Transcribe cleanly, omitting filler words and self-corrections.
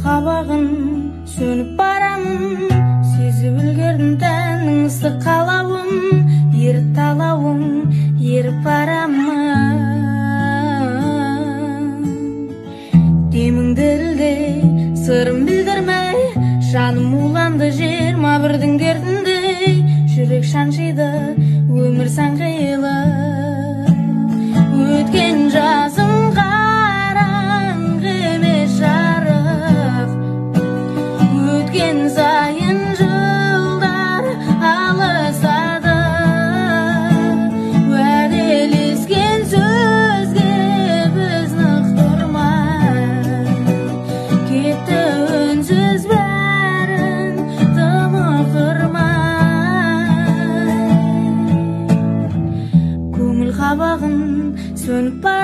қабағын сөніп барамын, сезіп үлгердім тәннің ыстық қалауын, еріп талауын еріп барамын. Демің дірілде сырым білдірмей, жаным уланды 21-дің дертіндей, жүрек шаншиды өмір сан қилы. Өткен жазым қараңғы емес жарық, өткен сайын жылдар алысады. Уәделескен сөзге біз нық тұрмай, кетті үнсіз бәрін тым оқырмай. Көңіл қабағын сөніп